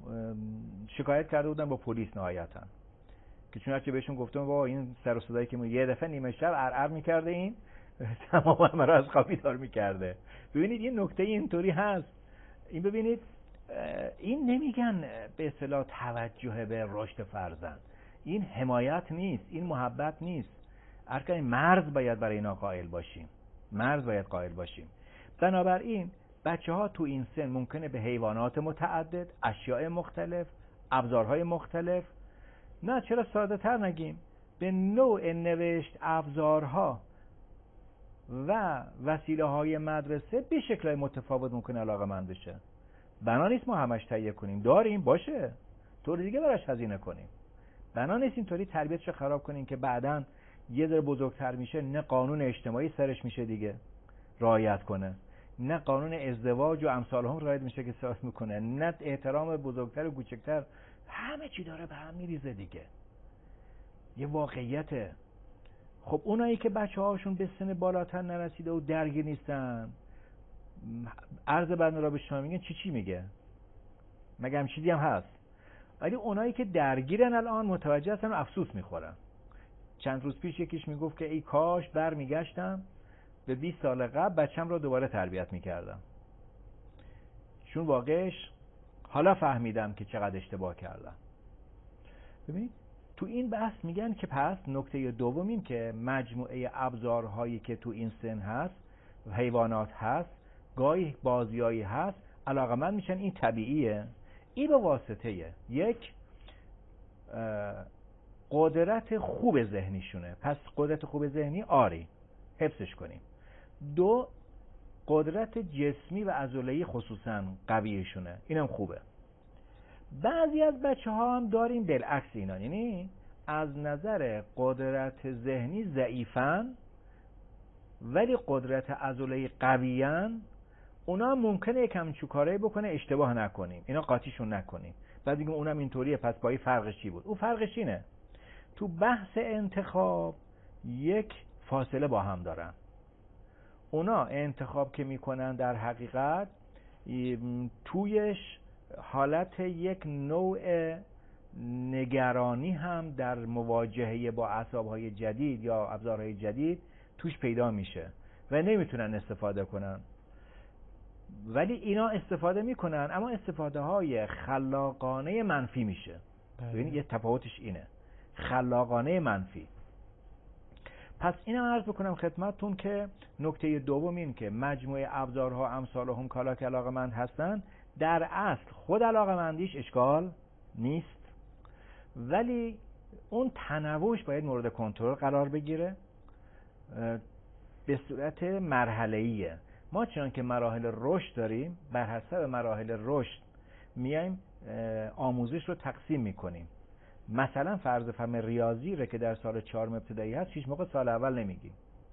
شکایت کرده بودن با پلیس نهایتاً، که چون هرچی بهشون گفتم با این سر و صدایی که یه دفعه نیمه شب ارعر میکرده، این تمام همه رو از خواب بیدار میکرده. ببینید این نکته اینطوری هست. این ببینید این نمیگن به اصطلاح توجه به رشد فرزند، این حمایت نیست، این محبت نیست. ارکان مرز باید برای اینا قائل باشیم، مرز باید قائل باشیم. بنابراین بچه ها تو این سن ممکنه به حیوانات متعدد، اشیاء مختلف، ابزارهای مختلف، نه چرا ساده تر نگیم، به نوع نوشت ابزارها و وسیله های مدرسه به شکل متفاوت ممکنه علاقه مند بشه. بنا نیست ما همش تهیه کنیم، داریم باشه، طور دیگه براش هزینه کنیم. بنا نیست اینطوری تربیتش خراب کنیم که بعداً یه ذره بزرگتر میشه نه قانون اجتماعی سرش میشه دیگه رعایت کنه، نه قانون ازدواج و امثال هم رعایت میشه که ساز میکنه، نه احترام بزرگتر و کوچکتر، همه چی داره به هم میریزه دیگه. یه واقعیته. خب اونایی که بچه هاشون به سن بالاتر نرسیده و درگیر نیستن، عرض بنده را به شما میگن چی چی میگه، مگه هم چیزی هم هست. ولی اونایی که درگیرن الان متوجه هستن و افسوس میخورن. چند روز پیش یکیش میگفت که ای کاش برمیگشتم به بیست سال قبل بچم رو دوباره تربیت میکردم، چون واقعش حالا فهمیدم که چقدر اشتباه کردم. ببینید تو این بحث میگن که پس نکته دوم این که مجموعه ابزارهایی که تو این سن هست، حیوانات هست، گاهی بازیایی هست، علاقمند میشن، این طبیعیه. این به واسطه یک قدرت خوب ذهنیشونه، پس قدرت خوب ذهنی آری حفظش کنیم. دو قدرت جسمی و عضله‌ای خصوصا قویشونه، اینم خوبه. بعضی از بچه ها هم داریم بالعکس اینا، یعنی از نظر قدرت ذهنی ضعیفن ولی قدرت عضله‌ای قویان. اونا هم ممکنه یکم چوکاره بکنه اشتباه نکنیم، اینا قاطیشون نکنیم. بعد میگم اونم اینطوریه، پس با این فرقش چی بود؟ اون فرقش اینه تو بحث انتخاب یک فاصله با هم دارن. اونا انتخاب که میکنن در حقیقت تویش حالت یک نوع نگرانی هم در مواجهه با اعصاب‌های جدید یا ابزارهای جدید توش پیدا میشه و نمیتونن استفاده کنن. ولی اینا استفاده میکنن، اما استفاده های خلاقانه منفی میشه. ببینید یه تفاوتش اینه، خلاقانه منفی. پس اینم عرض بکنم خدمتتون که نکته دوم این که مجموعه ابزارها امثالهم کالا که علاقمند هستن، در اصل خود علاقمندیش اشکال نیست، ولی اون تنوعش باید مورد کنترل قرار بگیره به صورت مرحله‌ایه. ما چون که مراحل رشد داریم، بر حسب مراحل رشد میایم آموزش رو تقسیم میکنیم. مثلا فرض فرم ریاضی رو که در سال چهارم ابتدایی هست، هیچ موقع سال اول نمیگیم.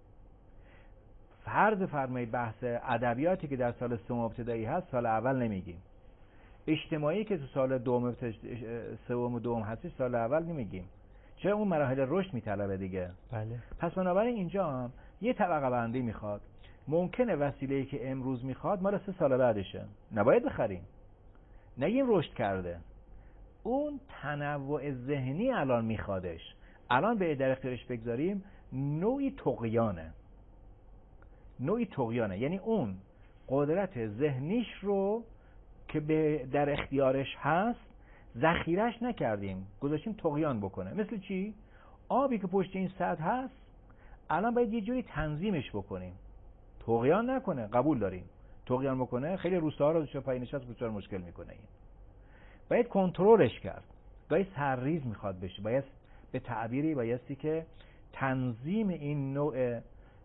فرض فرمایید بحث ادبیاتی که در سال سوم ابتدایی هست، سال اول نمیگیم. اجتماعی که تو سال دوم سوم و دوم هست، سال اول نمیگیم. چرا؟ اون مراحل رشد میطلبه دیگه. بله. پس بنابراین اینجا هم یه طبقه بندی میخواد. ممکنه وسیله‌ای که امروز میخواد مال سه سال بعدشه، نباید بخریم، نگیم رشد کرده. اون تنوع ذهنی الان میخوادش، الان به در اختیارش بگذاریم، نوعی طغیانه. نوعی طغیانه یعنی اون قدرت ذهنیش رو که به در اختیارش هست ذخیره‌اش نکردیم، گذاشتیم طغیان بکنه. مثل چی؟ آبی که پشت این سطح هست الان باید یه جوری تنظیمش بکنیم، طغیان نکنه. قبول داریم طغیان بکنه خیلی روستاها رو دچار پای نشست بسیار مشکل میکنه. این باید کنترلش کرد، باید سرریز میخواد بشه، باید به تعبیری بایستی که تنظیم این نوع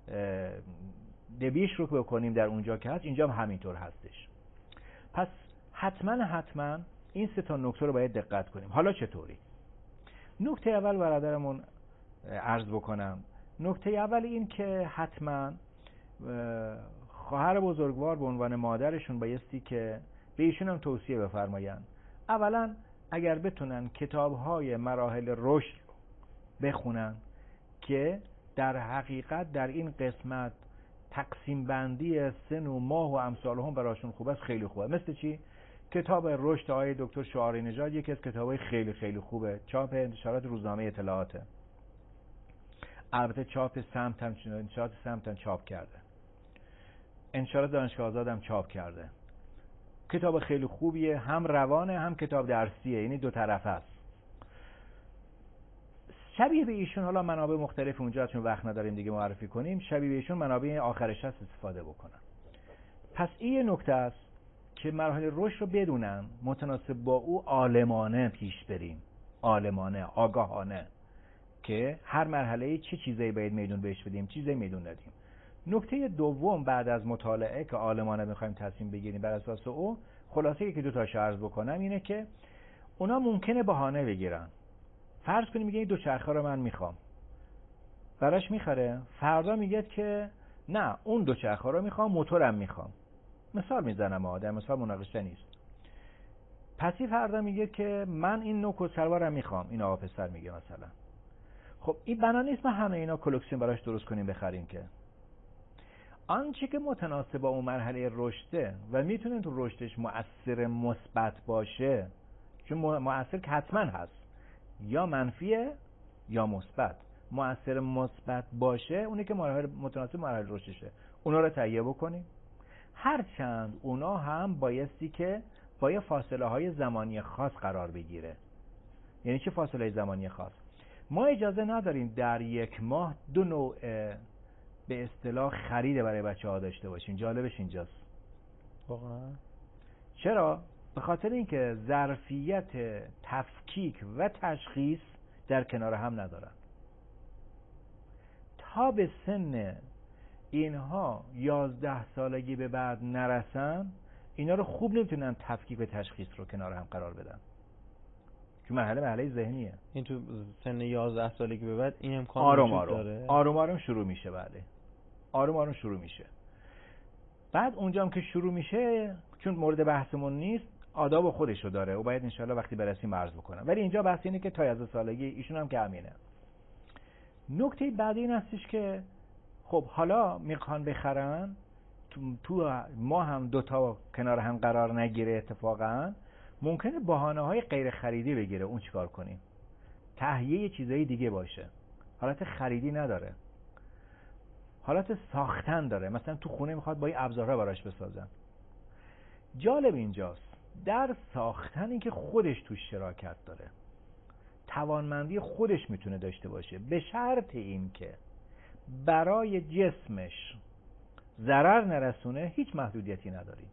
دبیش رو بکنیم در اونجا که هست. اینجا هم همینطور هستش. پس حتما حتما این سه تا نکته رو باید دقت کنیم. حالا چطوری؟ نکته اول برادرمون عرض بکنم. نکته اول این که حتما خواهر بزرگوار به عنوان مادرشون بایستی که به ایشون هم توصیه بفرمایند. اولا اگر بتونن کتاب‌های مراحل رشد بخونن که در حقیقت در این قسمت تقسیم بندی سن و ماه و امثالهم براشون خوب است، خیلی خوبه. مثل چی؟ کتاب رشد آقای دکتر شعاری نژاد یکی از کتاب‌های خیلی خیلی خوبه، چاپ انتشارات روزنامه اطلاعاته. البته چاپ سمت هم انتشارات سمت هم چاپ کرده، انتشارات دانشگاه آزاد هم چاپ کرده. کتاب خیلی خوبیه، هم روانه هم کتاب درسیه، یعنی دو طرفه است. شبیه به ایشون حالا منابع مختلف اونجا چون وقت نداریم دیگه معرفی کنیم، شبیه به ایشون منابع آخرش هست استفاده بکنن. پس این یه نکته است که مراحل رشد رو بدونن، متناسب با او عالمانه پیش بریم، عالمانه، آگاهانه، که هر مرحله چه چیزایی باید میدون بهش بدیم، چیزایی میدون ندیم. نکته دوم بعد از مطالعه که عالمانه میخوایم تصمیم بگیریم بر اساس او، خلاصه که دو تا عرض بکنم اینه که اونا ممکنه بهانه بگیرن. فرض کنیم میگه این دوچرخه رو من میخوام، براش میخره، فردا میگه که نه اون دوچرخه رو میخوام، موتورم میخوام. مثال میزنم ها، در مثال مناقشه نیست. پسی فردا میگه که من این نوع کت-شلوارم میخوام، این آقا پسر میگه مثلا. خب این بنا نیست ما همه اینا کلکسیون براش درست کنیم بخریم که. آنچه که متناسب با اون مرحله رشده و میتونه تو رشدش مؤثر مثبت باشه، چون مؤثر که حتما هست، یا منفیه یا مثبت. مؤثر مثبت باشه اونی که مرحله متناسب مرحله رشدشه، اونا رو تهیه بکنیم. هرچند اونا هم بایستی که با یه فاصله های زمانی خاص قرار بگیره. یعنی چه فاصله زمانی خاص؟ ما اجازه نداریم در یک ماه دو نوع به اصطلاح خرید برای بچه ها داشته باشیم. جالبش اینجاست. واقعا؟ چرا؟ به خاطر اینکه ظرفیت تفکیک و تشخیص در کنار هم ندارن. تا به سن اینها یازده سالگی به بعد نرسن، اینا رو خوب نمیتونن تفکیک و تشخیص رو کنار هم قرار بدن، چون مرحله مرحله ذهنیه. این تو سن یازده سالگی به بعد این امکان آروم وجود آروم داره؟ آروم آروم شروع میشه. بله آروم آروم شروع میشه. بعد اونجا هم که شروع میشه، چون مورد بحثمون نیست، آداب خودشو داره و باید انشالله وقتی برسیم عرض بکنم، ولی اینجا بحث اینه که تا یازده سالگی ایشون هم که همینه. نکته بعدی این هستش که خب حالا میخوان بخرن، تو, تو ما هم دوتا کنار هم قرار نگیره، اتفاقا ممکنه بهانه های غیر خریدی بگیره. اون چیکار کنیم؟ تهیه چیزای دیگه باشه، حالت خریدی نداره، حالت ساختن داره. مثلا تو خونه میخواد با این ابزارها براش بسازن. جالب اینجاست در ساختن این که خودش توش شراکت داره، توانمندی خودش میتونه داشته باشه، به شرط این که برای جسمش ضرر نرسونه، هیچ محدودیتی نداریم.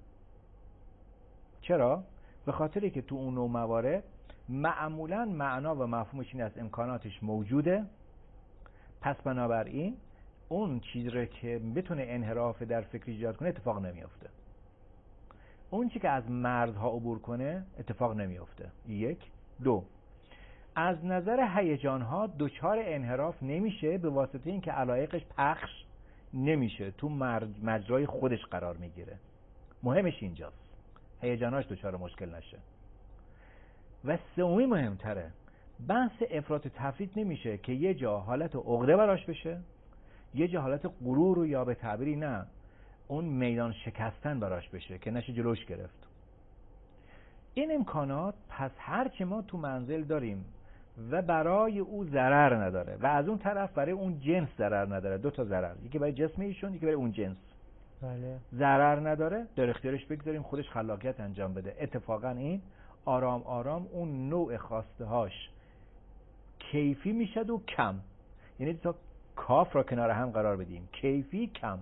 چرا؟ به خاطری که تو اون نوع موارد معمولا معنا و مفهومش این است امکاناتش موجوده، پس بنابراین اون چیزی رو که بتونه انحراف در فکر ایجاد کنه اتفاق نمیافته. اون چی که از مرزها عبور کنه اتفاق نمیافته. یک. دو، از نظر هیجانها دچار انحراف نمیشه به واسطه اینکه علایقش پخش نمیشه، تو مجرای خودش قرار میگیره. مهمش اینجاست هیجاناش دچار مشکل نشه. و سومی مهمتره، بحث افراط و تفریط نمیشه که یه جا حالت عقده براش بشه، یه جا حالت غرور و یا به تعبیری نه اون میدان شکستن براش بشه که نشه جلوش گرفت. این امکانات پس هرچه ما تو منزل داریم و برای او ضرر نداره و از اون طرف برای اون جنس ضرر نداره، دو تا ضرر، یکی برای جسم ایشون، یکی برای اون جنس. بله. ضرر نداره، در اختیارش بگذاریم خودش خلاقیت انجام بده. اتفاقا این آرام آرام اون نوع خواسته هاش کیفی میشه و کم، یعنی تا کاف را کنار هم قرار بدیم، کیفی کم،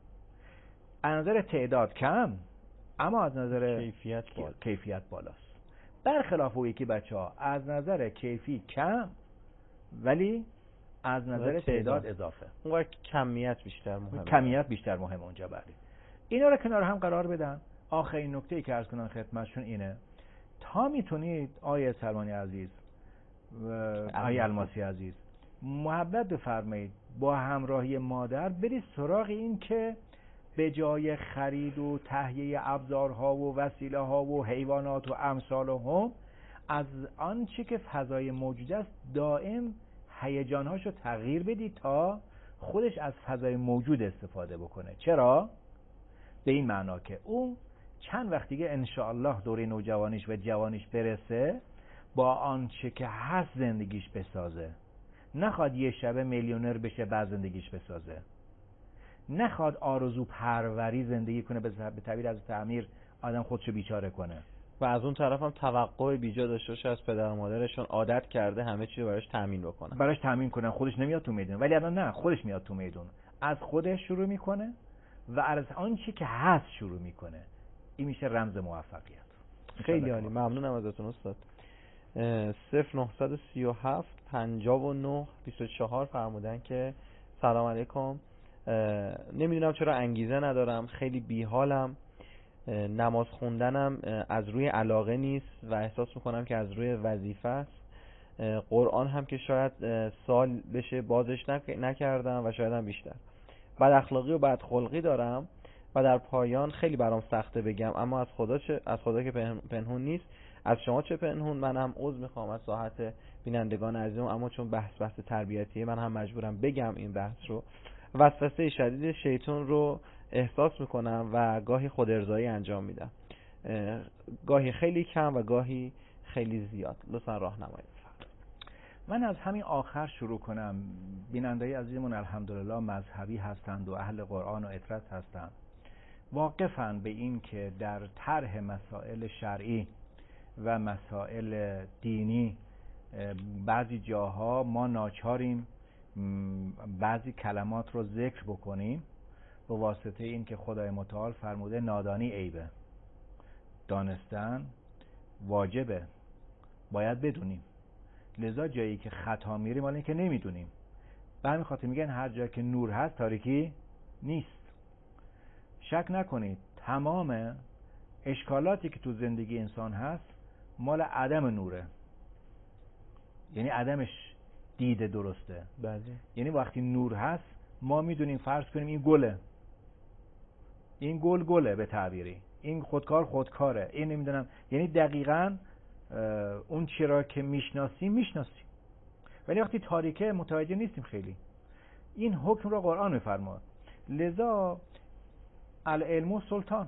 از نظر تعداد کم اما از نظر کیفیت بالا. کیفیت بالاست. برخلاف اون یکی بچه ها از نظر کیفی کم ولی از نظر تعداد اضافه، اون کمیت بیشتر مهمه. کمیت بیشتر مهمه اونجا. بله اینا رو کنار هم قرار بدن. آخرین نکته‌ای که عرض کنم خدمتشون اینه، تا میتونید آیه سلمانی عزیز و آیه الماسی عزیز محبت بفرمایید با همراهی مادر برید سراغ این که به جای خرید و تهیه ابزارها و وسیله ها و حیوانات و امثال هم، از آنچه که فضای موجود است دائم هیجانهاشو تغییر بدید تا خودش از فضای موجود استفاده بکنه. چرا؟ به این معنا که اون چند وقت دیگه انشاءالله دوره نوجوانیش و جوانیش برسه با آنچه که هست زندگیش بسازه، نخواد یه شبه میلیونر بشه بعد زندگیش بسازه، نخواد آرزو پروری زندگی کنه به تعبیر از تعمیر آدم خودشو بیچاره کنه و از اون طرف هم توقع بیجا داشته باشه از پدر و مادرشون، عادت کرده همه چی براش تامین بکنن براش تامین کنن، خودش نمیاد تو میدون. ولی الان نه، خودش میاد تو میدون، از خودش شروع میکنه و از آنچه که هست شروع میکنه. این میشه رمز موفقیت. خیلی عالی، ممنونم ازتون استاد. صفر نهصد و سی و هفت پنجاه و نه بیست و چهار فرمودن که سلام علیکم، نمیدونم چرا انگیزه ندارم، خیلی بیحالم، نماز خوندنم از روی علاقه نیست و احساس میکنم که از روی وظیفه است، قرآن هم که شاید سال بشه بازش نکردم و شاید هم بیشتر، بد اخلاقی و بد خلقی دارم و در پایان خیلی برام سخته بگم، اما از خدا چه، از خدا که پنهون نیست، از شما چه پنهون. من هم عذر میخوام از ساحت بینندگان عزیزم، اما چون بحث بحث تربیتیه من هم مجبورم بگم این بحث رو. وسوسه شدید شیطان رو احساس میکنم و گاهی خودارضایی انجام میدم، گاهی خیلی کم و گاهی خیلی زیاد، لطفا راهنمایی بفرمایید. من از همین آخر شروع کنم. بینندگان عزیزمون الحمدلله مذهبی هستند و اهل قرآن و اطرت هستند، واقفن به این که در طرح مسائل شرعی و مسائل دینی بعضی جاها ما ناچاریم بعضی کلمات رو ذکر بکنیم به واسطه این که خدای متعال فرموده نادانی عیبه، دانستن واجبه، باید بدونیم. لذا جایی که خطا میریم حالا این که نمیدونیم، به همین خاطر میگن هر جایی که نور هست تاریکی نیست. شک نکنید تمام اشکالاتی که تو زندگی انسان هست مال عدم نوره، یعنی عدمش دیده درسته. بله. یعنی وقتی نور هست ما میدونیم فرض کنیم این گله، این گل گله به تعبیری، این خودکار خودکاره، این نمیدونم، یعنی دقیقاً اون چرا که میشناسیم میشناسیم، ولی وقتی تاریکه متوجه نیستیم خیلی. این حکم رو قرآن میفرماد. لذا العلم سلطان،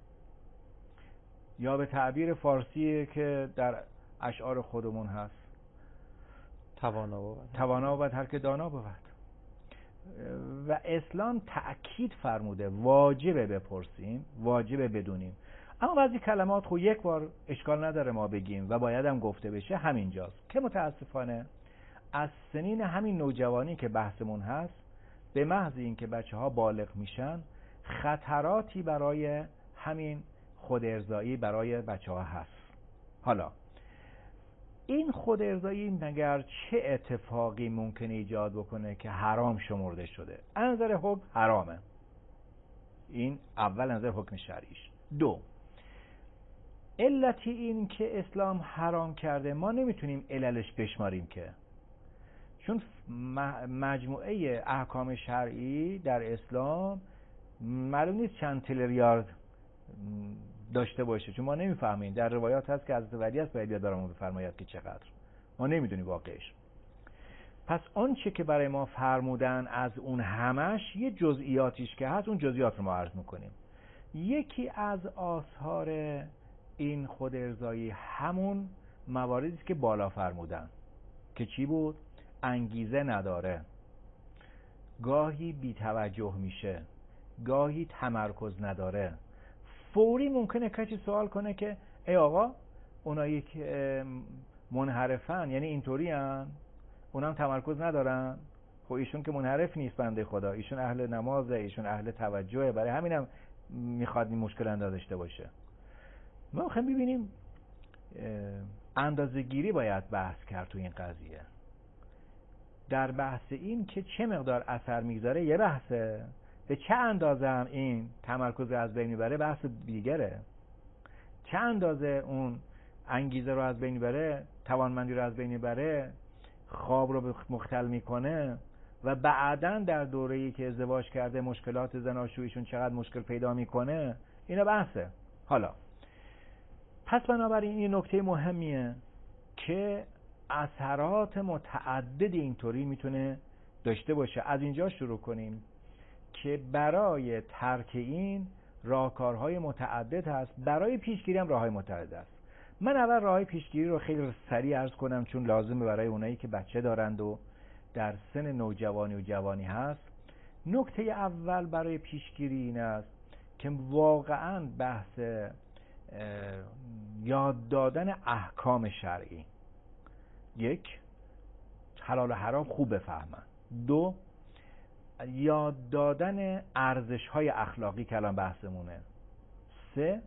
یا به تعبیر فارسی که در اشعار خودمون هست، توانا بود توانا بود هر که دانا بود. و اسلام تأکید فرموده واجبه بپرسیم، واجبه بدونیم. اما بعضی کلمات خب یک بار اشکال نداره ما بگیم و باید هم گفته بشه، همینجاست که متاسفانه از سنین همین نوجوانی که بحثمون هست به محض این که بچه ها بالغ میشن خطراتی برای همین خود ارضایی برای بچه ها هست. حالا این خود ارضایی مگر چه اتفاقی ممکنه ایجاد بکنه که حرام شمرده شده؟ از نظر حکم حرامه، این اول نظر حکم شرعیش. دو، علتی این که اسلام حرام کرده ما نمیتونیم عللش بشماریم که، چون مجموعه احکام شرعی در اسلام معلوم نیست چند تریلیارد داشته باشه، چون ما نمیفهمیم. در روایات هست که حضرت ولی است باید بیاد برامون بفرماید که چقدر، ما نمیدونیم واقعش. پس آن چه که برای ما فرمودن از اون همش یه جزئیاتیش که هست، اون جزئیات رو ما عرض میکنیم. یکی از آثار این خود ارضایی همون مواردی است که بالا فرمودن که چی بود؟ انگیزه نداره، گاهی بی توجه میشه، گاهی تمرکز نداره. فوری ممکنه کسی سوال کنه که ای آقا اونایی که منحرفن یعنی اینطوری هن، اونم تمرکز ندارن؟ خب ایشون که منحرف نیست بنده خدا، ایشون اهل نمازه، ایشون اهل توجهه، برای همینم میخواد این مشکل اندازشته باشه. ما میخوایم ببینیم اندازه گیری باید بحث کرد تو این قضیه. در بحث این که چه مقدار اثر میگذاره یه بحثه، به چه اندازه هم این تمرکز رو از بین میبره بحث دیگره، چه اندازه اون انگیزه رو از بین میبره، توانمندی رو از بین میبره، خواب رو مختل میکنه و بعداً در دوره‌ای که ازدواج کرده مشکلات زناشوییشون چقدر مشکل پیدا میکنه، اینا بحثه. حالا پس بنابراین این نکته مهمیه که اثرات متعدد اینطوری میتونه داشته باشه. از اینجا شروع کنیم که برای ترک این راهکارهای متعدد هست، برای پیشگیری هم راههای متعدد است. من اول راههای پیشگیری رو خیلی سریع عرض کنم چون لازمه برای اونایی که بچه دارند و در سن نوجوانی و جوانی هست. نکته اول برای پیشگیری این است که واقعاً بحث یاد دادن احکام شرعی، یک، حلال و حرام خوب بفهمن. دو، یاد دادن ارزش‌های اخلاقی که الان بحثمونه. سه،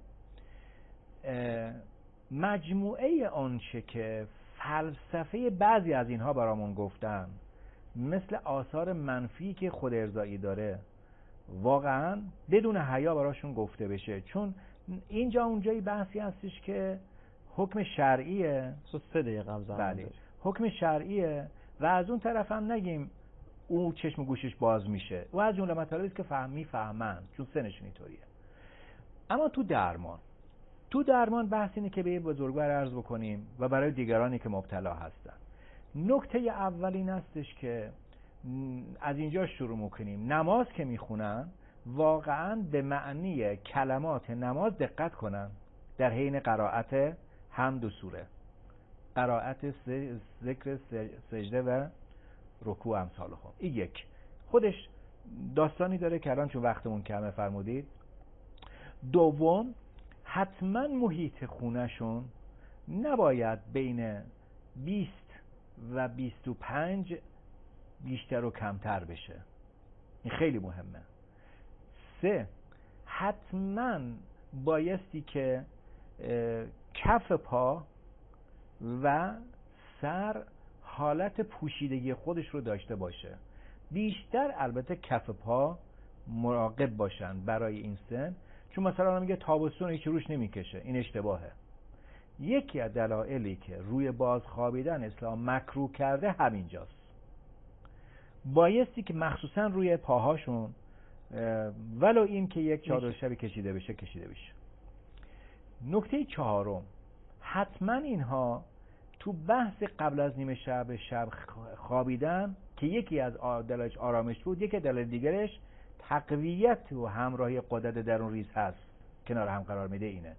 مجموعه آنچه که فلسفه بعضی از اینها برامون گفتن مثل آثار منفی که خود ارضایی داره واقعا بدون حیا براشون گفته بشه، چون اینجا اونجایی بحثی هستش که حکم شرعیه. سه دقیقه هم زمان بله، حکم شرعیه و از اون طرف هم نگیم او چشم و گوشش باز میشه، و از جمله مطالبی است که فهمی فهمن چون سنشون اینطوریه. اما تو درمان تو درمان بحث اینه که به یه بزرگوار عرض بکنیم و برای دیگرانی که مبتلا هستن. نکته اول این هستش که از اینجا شروع میکنیم. نماز که میخونن واقعا به معنی کلمات نماز دقت کنن در حین قرائت حمد و سوره، قرائت ذکر سجده و رکوع امثال هم. این یک خودش داستانی داره که الان چون وقتمون کمه فرمودید. دوم، حتما محیط خونهشون نباید بین بیست و بیست و پنج بیشتر و کمتر بشه، این خیلی مهمه. سه، حتما بایستی که کف پا و سر حالت پوشیدگی خودش رو داشته باشه، بیشتر البته کف پا مراقب باشن برای این سن. چون مثلا میگه تابستون هیچ روش نمیکشه، این اشتباهه. یکی از دلایلی که روی باز خوابیدن اسلام مکروه کرده همینجاست. بایستی که مخصوصا روی پاهاشون ولو این که یک چادر شبی کشیده بشه کشیده بشه. نکته چهارم، حتما اینها تو بحث قبل از نیمه شب شب خوابیدن که یکی از دلایلش آرامش بود، یکی دلیل دیگرش تقویت و همراهی غدد درون ریز هست، کنار هم قرار میده. اینه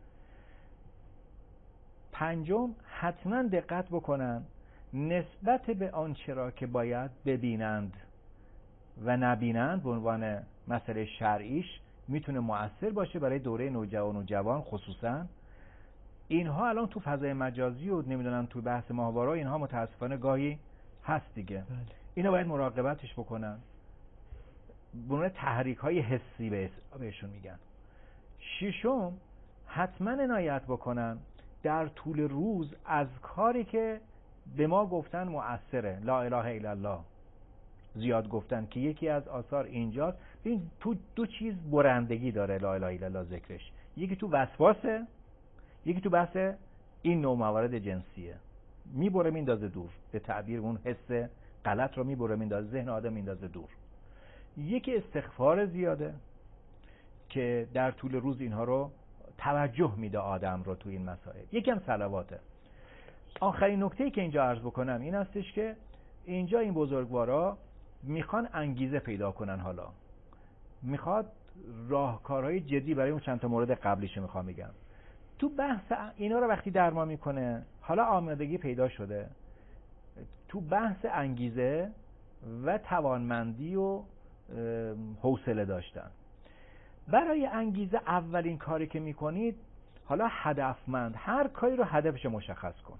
پنجم، حتما دقت بکنن نسبت به آنچه را که باید ببینند و نبینند به عنوان مسئله شرعیش میتونه مؤثر باشه برای دوره نوجوان و جوان. خصوصا اینها الان تو فضای مجازی و نمیدونم تو بحث ماهواره اینها متاسفانه گاهی هست دیگه. بله. اینا باید مراقبتش بکنن. بنابراین تحریک های حسی بهشون میگن. ششم، حتما عنایت بکنن در طول روز از کاری که به ما گفتن مؤثره، لا اله الا الله زیاد گفتن که یکی از آثار اینجاست. ببین تو دو چیز برندگی داره لا اله الا الله ذکرش، یکی تو وسواسه، یکی تو بحث این نوع موارد جنسیه. میبره میندازه دور، به تعبیر اون حس غلط رو میبره میندازه ذهن آدم میندازه دور. یکی استغفار زیاده که در طول روز اینها رو توجه میده آدم رو تو این مسائل. یکی هم صلواته. آخرین نکته‌ای که اینجا عرض بکنم این هستش که اینجا این بزرگوارا میخوان انگیزه پیدا کنن، حالا میخواد راهکارهای جدی برای اون چند تا مورد قبلیشو میخوام بگم. تو بحث اینا رو وقتی درمان میکنه، حالا آمادگی پیدا شده تو بحث انگیزه و توانمندی و حوصله داشتن. برای انگیزه اولین کاری که میکنید، حالا هدفمند، هر کاری رو هدفش مشخص کن.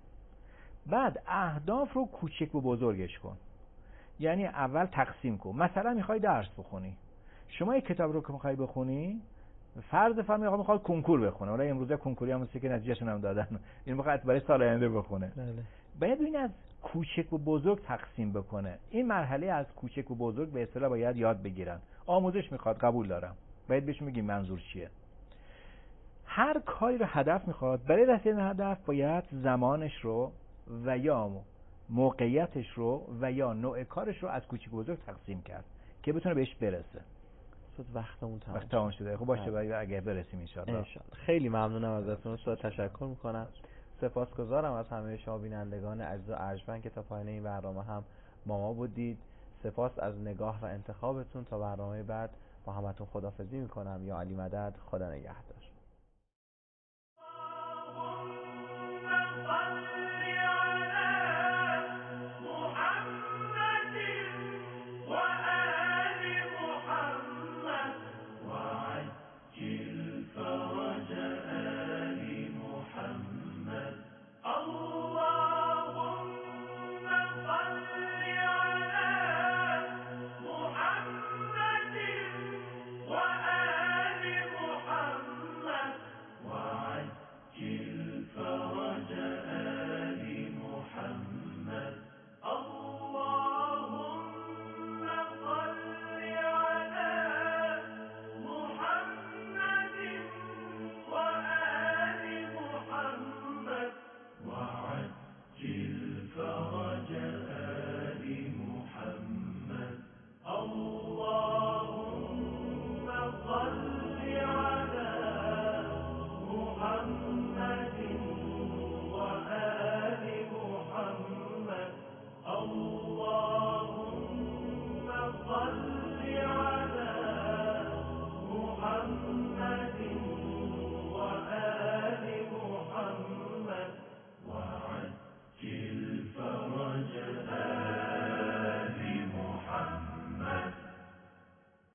بعد اهداف رو کوچک و بزرگش کن. یعنی اول تقسیم کن. مثلا میخوای درس بخونی، شما یک کتاب رو که میخوای بخونی، فرض فرض آقا میخواد کنکور بخونه، ولی امروزه کنکوری هم مثل که نتیجهشون هم دادن، این میخواد برای سال آینده بخونه. بله. باید ببین از کوچک و بزرگ تقسیم بکنه. این مرحله از کوچک و بزرگ به اصطلاح باید یاد بگیرن. آموزش میخواد، قبول دارم، باید بهش میگیم منظور چیه. هر کاری رو هدف میخواد، برای رسیدن به هدف باید زمانش رو و یا موقعیتش رو و یا نوع کارش رو از کوچک و بزرگ تقسیم کرد که بتونه بهش برسه. شد وقتمون تمام وقت تمام شده. خب باشه، برای اگه برسیم ان شاء الله. خیلی ممنونم ازتون استاد، تشکر میکنم. سپاسگزارم از همه شما بینندگان عزیز و ارجمند که تا پایان این برنامه هم با ما بودید. سپاس از نگاه و انتخابتون. تا برنامه بعد با همتون خداحافظی میکنم. یا علی مدد، خدا نگهدار.